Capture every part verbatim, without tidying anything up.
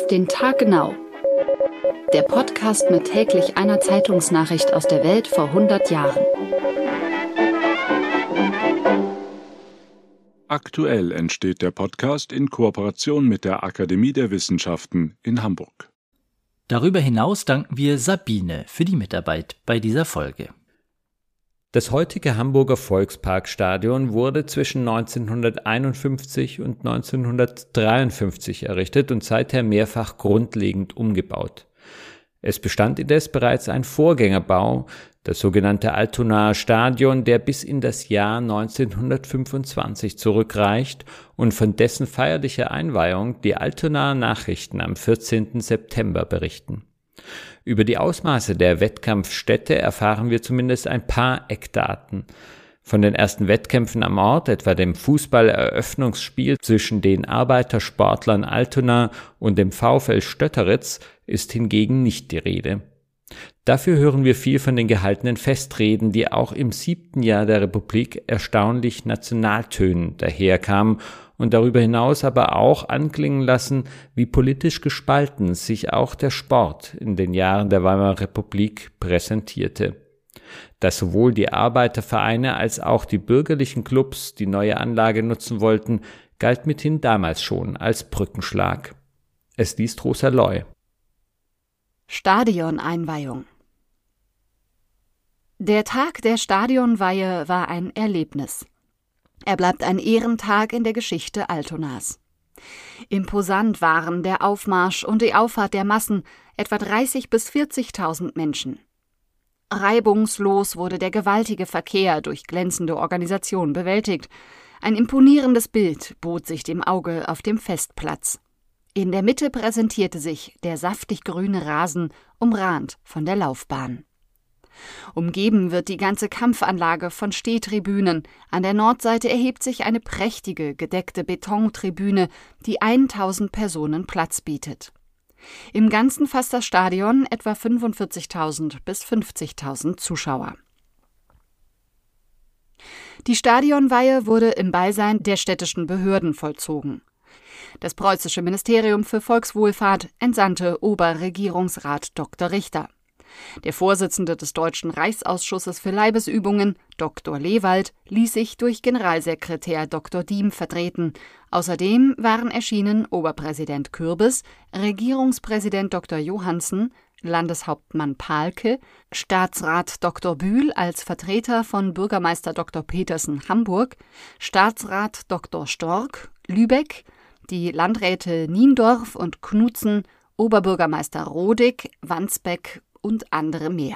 Auf den Tag genau. Der Podcast mit täglich einer Zeitungsnachricht aus der Welt vor hundert Jahren. Aktuell entsteht der Podcast in Kooperation mit der Akademie der Wissenschaften in Hamburg. Darüber hinaus danken wir Sabine für die Mitarbeit bei dieser Folge. Das heutige Hamburger Volksparkstadion wurde zwischen neunzehnhunderteinundfünfzig und neunzehnhundertdreiundfünfzig errichtet und seither mehrfach grundlegend umgebaut. Es bestand indes bereits ein Vorgängerbau, das sogenannte Altonaer Stadion, der bis in das Jahr neunzehnhundertfünfundzwanzig zurückreicht und von dessen feierlicher Einweihung die Altonaer Nachrichten am vierzehnten September berichten. Über die Ausmaße der Wettkampfstätte erfahren wir zumindest ein paar Eckdaten. Von den ersten Wettkämpfen am Ort, etwa dem Fußballeröffnungsspiel zwischen den Arbeitersportlern Altona und dem VfL Stötteritz, ist hingegen nicht die Rede. Dafür hören wir viel von den gehaltenen Festreden, die auch im siebten Jahr der Republik erstaunlich nationaltönend daherkamen und darüber hinaus aber auch anklingen lassen, wie politisch gespalten sich auch der Sport in den Jahren der Weimarer Republik präsentierte. Dass sowohl die Arbeitervereine als auch die bürgerlichen Clubs die neue Anlage nutzen wollten, galt mithin damals schon als Brückenschlag. Es liest Rosa Loy. Stadioneinweihung. Der Tag der Stadionweihe war ein Erlebnis. Er bleibt ein Ehrentag in der Geschichte Altonas. Imposant waren der Aufmarsch und die Auffahrt der Massen, etwa dreißigtausend bis vierzigtausend Menschen. Reibungslos wurde der gewaltige Verkehr durch glänzende Organisation bewältigt. Ein imponierendes Bild bot sich dem Auge auf dem Festplatz. In der Mitte präsentierte sich der saftig grüne Rasen, umrahmt von der Laufbahn. Umgeben wird die ganze Kampfanlage von Stehtribünen. An der Nordseite erhebt sich eine prächtige, gedeckte Betontribüne, die tausend Personen Platz bietet. Im Ganzen fasst das Stadion etwa fünfundvierzigtausend bis fünfzigtausend Zuschauer. Die Stadionweihe wurde im Beisein der städtischen Behörden vollzogen. Das preußische Ministerium für Volkswohlfahrt entsandte Oberregierungsrat Doktor Richter. Der Vorsitzende des Deutschen Reichsausschusses für Leibesübungen, Doktor Lewald, ließ sich durch Generalsekretär Doktor Diem vertreten. Außerdem waren erschienen Oberpräsident Kürbis, Regierungspräsident Doktor Johansen, Landeshauptmann Pahlke, Staatsrat Doktor Bühl als Vertreter von Bürgermeister Doktor Petersen Hamburg, Staatsrat Doktor Storck Lübeck, die Landräte Niendorf und Knutzen, Oberbürgermeister Rodig, Wandsbek und andere mehr.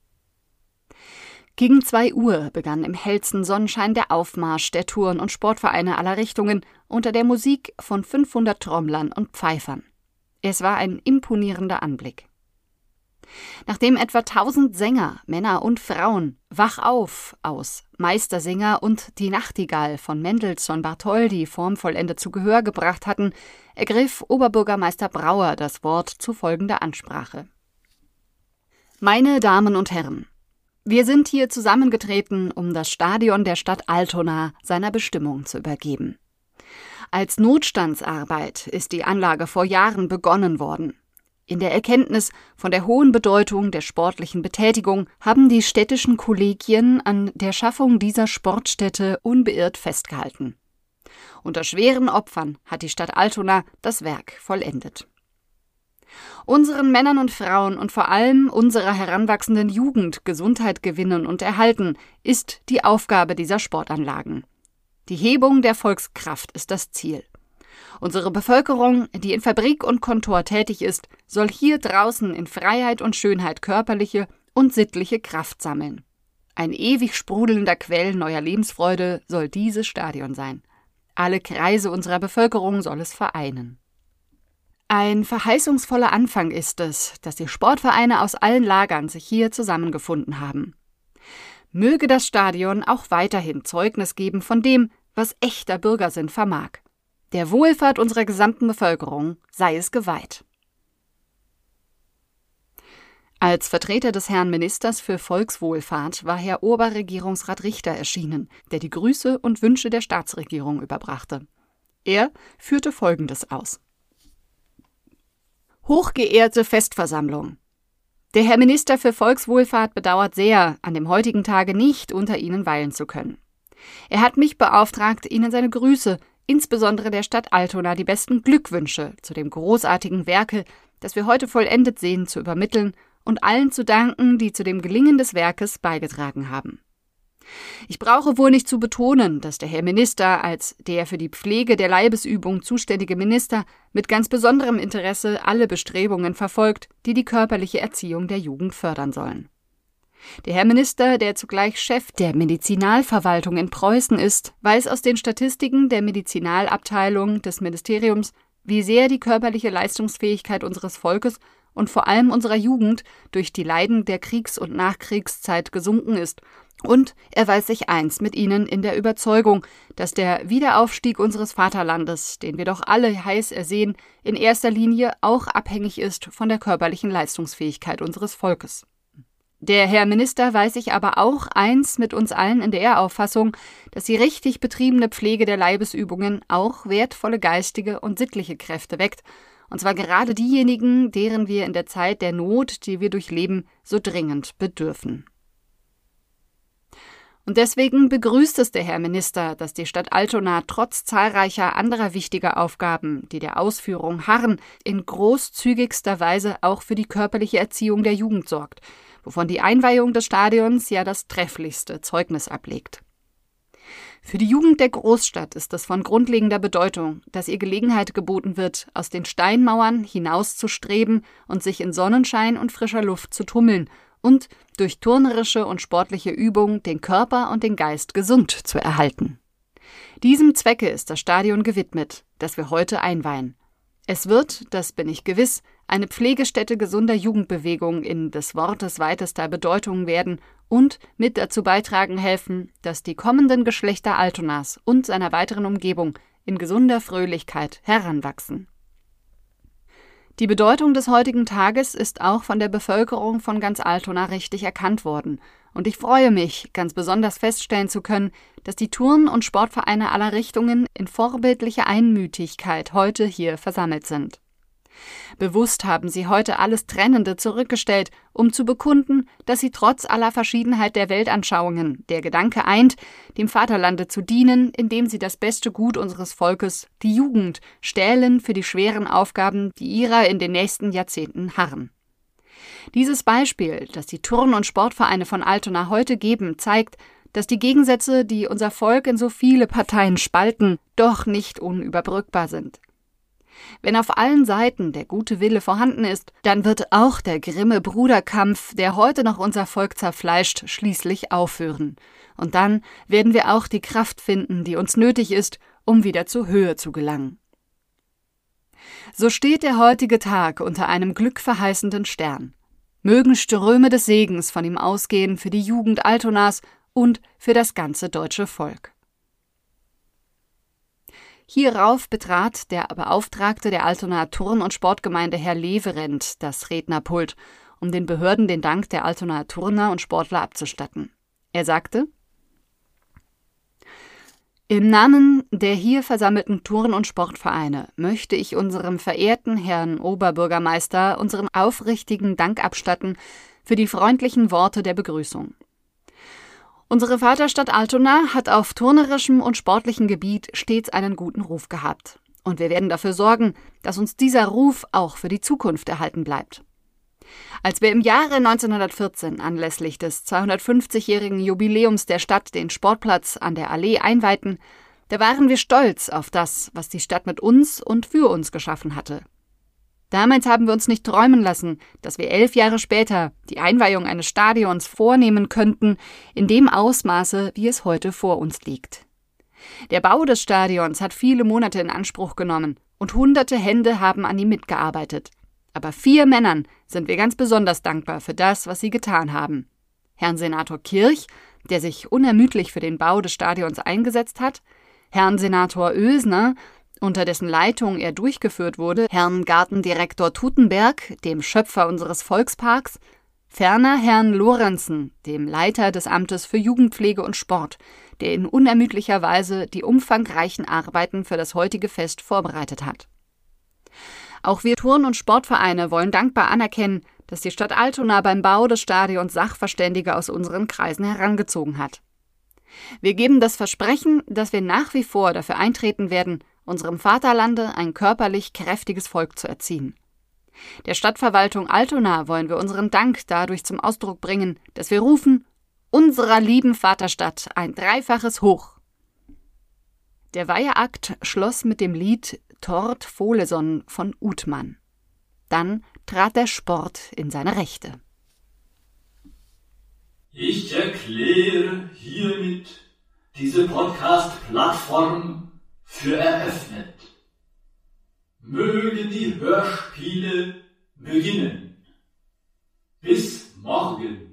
Gegen zwei Uhr begann im hellsten Sonnenschein der Aufmarsch der Turn- und Sportvereine aller Richtungen unter der Musik von fünfhundert Trommlern und Pfeifern. Es war ein imponierender Anblick. Nachdem etwa tausend Sänger, Männer und Frauen Wach auf aus Meistersinger und Die Nachtigall von Mendelssohn-Bartholdy formvollendet zu Gehör gebracht hatten, ergriff Oberbürgermeister Brauer das Wort zu folgender Ansprache. Meine Damen und Herren, wir sind hier zusammengetreten, um das Stadion der Stadt Altona seiner Bestimmung zu übergeben. Als Notstandsarbeit ist die Anlage vor Jahren begonnen worden. In der Erkenntnis von der hohen Bedeutung der sportlichen Betätigung haben die städtischen Kollegien an der Schaffung dieser Sportstätte unbeirrt festgehalten. Unter schweren Opfern hat die Stadt Altona das Werk vollendet. Unseren Männern und Frauen und vor allem unserer heranwachsenden Jugend Gesundheit gewinnen und erhalten, ist die Aufgabe dieser Sportanlagen. Die Hebung der Volkskraft ist das Ziel. Unsere Bevölkerung, die in Fabrik und Kontor tätig ist, soll hier draußen in Freiheit und Schönheit körperliche und sittliche Kraft sammeln. Ein ewig sprudelnder Quell neuer Lebensfreude soll dieses Stadion sein. Alle Kreise unserer Bevölkerung soll es vereinen. Ein verheißungsvoller Anfang ist es, dass die Sportvereine aus allen Lagern sich hier zusammengefunden haben. Möge das Stadion auch weiterhin Zeugnis geben von dem, was echter Bürgersinn vermag. Der Wohlfahrt unserer gesamten Bevölkerung sei es geweiht. Als Vertreter des Herrn Ministers für Volkswohlfahrt war Herr Oberregierungsrat Richter erschienen, der die Grüße und Wünsche der Staatsregierung überbrachte. Er führte Folgendes aus. Hochgeehrte Festversammlung! Der Herr Minister für Volkswohlfahrt bedauert sehr, an dem heutigen Tage nicht unter Ihnen weilen zu können. Er hat mich beauftragt, Ihnen seine Grüße, insbesondere der Stadt Altona, die besten Glückwünsche zu dem großartigen Werke, das wir heute vollendet sehen, zu übermitteln und allen zu danken, die zu dem Gelingen des Werkes beigetragen haben. Ich brauche wohl nicht zu betonen, dass der Herr Minister als der für die Pflege der Leibesübung zuständige Minister mit ganz besonderem Interesse alle Bestrebungen verfolgt, die die körperliche Erziehung der Jugend fördern sollen. Der Herr Minister, der zugleich Chef der Medizinalverwaltung in Preußen ist, weiß aus den Statistiken der Medizinalabteilung des Ministeriums, wie sehr die körperliche Leistungsfähigkeit unseres Volkes und vor allem unserer Jugend durch die Leiden der Kriegs- und Nachkriegszeit gesunken ist. Und er weiß sich eins mit Ihnen in der Überzeugung, dass der Wiederaufstieg unseres Vaterlandes, den wir doch alle heiß ersehen, in erster Linie auch abhängig ist von der körperlichen Leistungsfähigkeit unseres Volkes. Der Herr Minister weiß sich aber auch eins mit uns allen in der Auffassung, dass die richtig betriebene Pflege der Leibesübungen auch wertvolle geistige und sittliche Kräfte weckt, und zwar gerade diejenigen, deren wir in der Zeit der Not, die wir durchleben, so dringend bedürfen. Und deswegen begrüßt es der Herr Minister, dass die Stadt Altona trotz zahlreicher anderer wichtiger Aufgaben, die der Ausführung harren, in großzügigster Weise auch für die körperliche Erziehung der Jugend sorgt, wovon die Einweihung des Stadions ja das trefflichste Zeugnis ablegt. Für die Jugend der Großstadt ist es von grundlegender Bedeutung, dass ihr Gelegenheit geboten wird, aus den Steinmauern hinauszustreben und sich in Sonnenschein und frischer Luft zu tummeln und durch turnerische und sportliche Übung den Körper und den Geist gesund zu erhalten. Diesem Zwecke ist das Stadion gewidmet, das wir heute einweihen. Es wird, das bin ich gewiss, eine Pflegestätte gesunder Jugendbewegung in des Wortes weitester Bedeutung werden und mit dazu beitragen helfen, dass die kommenden Geschlechter Altonas und seiner weiteren Umgebung in gesunder Fröhlichkeit heranwachsen. Die Bedeutung des heutigen Tages ist auch von der Bevölkerung von ganz Altona richtig erkannt worden, und ich freue mich, ganz besonders feststellen zu können, dass die Turn- und Sportvereine aller Richtungen in vorbildlicher Einmütigkeit heute hier versammelt sind. Bewusst haben sie heute alles Trennende zurückgestellt, um zu bekunden, dass sie trotz aller Verschiedenheit der Weltanschauungen der Gedanke eint, dem Vaterlande zu dienen, indem sie das beste Gut unseres Volkes, die Jugend, stählen für die schweren Aufgaben, die ihrer in den nächsten Jahrzehnten harren. Dieses Beispiel, das die Turn- und Sportvereine von Altona heute geben, zeigt, dass die Gegensätze, die unser Volk in so viele Parteien spalten, doch nicht unüberbrückbar sind. Wenn auf allen Seiten der gute Wille vorhanden ist, dann wird auch der grimme Bruderkampf, der heute noch unser Volk zerfleischt, schließlich aufhören. Und dann werden wir auch die Kraft finden, die uns nötig ist, um wieder zur Höhe zu gelangen. So steht der heutige Tag unter einem glückverheißenden Stern. Mögen Ströme des Segens von ihm ausgehen für die Jugend Altonas und für das ganze deutsche Volk. Hierauf betrat der Beauftragte der Altonaer Turn- und Sportgemeinde Herr Leverent das Rednerpult, um den Behörden den Dank der Altonaer Turner und Sportler abzustatten. Er sagte: Im Namen der hier versammelten Turn- und Sportvereine möchte ich unserem verehrten Herrn Oberbürgermeister unseren aufrichtigen Dank abstatten für die freundlichen Worte der Begrüßung. Unsere Vaterstadt Altona hat auf turnerischem und sportlichem Gebiet stets einen guten Ruf gehabt. Und wir werden dafür sorgen, dass uns dieser Ruf auch für die Zukunft erhalten bleibt. Als wir im Jahre neunzehnhundertvierzehn anlässlich des zweihundertfünfzigjährigen Jubiläums der Stadt den Sportplatz an der Allee einweihten, da waren wir stolz auf das, was die Stadt mit uns und für uns geschaffen hatte. Damals haben wir uns nicht träumen lassen, dass wir elf Jahre später die Einweihung eines Stadions vornehmen könnten, in dem Ausmaße, wie es heute vor uns liegt. Der Bau des Stadions hat viele Monate in Anspruch genommen und hunderte Hände haben an ihm mitgearbeitet. Aber vier Männern sind wir ganz besonders dankbar für das, was sie getan haben. Herrn Senator Kirch, der sich unermüdlich für den Bau des Stadions eingesetzt hat, Herrn Senator Oesner, unter dessen Leitung er durchgeführt wurde, Herrn Gartendirektor Tutenberg, dem Schöpfer unseres Volksparks, ferner Herrn Lorenzen, dem Leiter des Amtes für Jugendpflege und Sport, der in unermüdlicher Weise die umfangreichen Arbeiten für das heutige Fest vorbereitet hat. Auch wir Turn- und Sportvereine wollen dankbar anerkennen, dass die Stadt Altona beim Bau des Stadions Sachverständige aus unseren Kreisen herangezogen hat. Wir geben das Versprechen, dass wir nach wie vor dafür eintreten werden, unserem Vaterlande ein körperlich kräftiges Volk zu erziehen. Der Stadtverwaltung Altona wollen wir unseren Dank dadurch zum Ausdruck bringen, dass wir rufen: Unserer lieben Vaterstadt ein dreifaches Hoch. Der Weiheakt schloss mit dem Lied Tord Foleson von Uthmann. Dann trat der Sport in seine Rechte. Ich erkläre hiermit diese Podcast-Plattform für eröffnet. Mögen die Hörspiele beginnen. Bis morgen.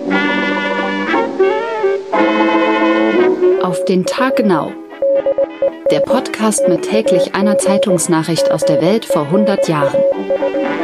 Auf den Tag genau. Der Podcast mit täglich einer Zeitungsnachricht aus der Welt vor hundert Jahren.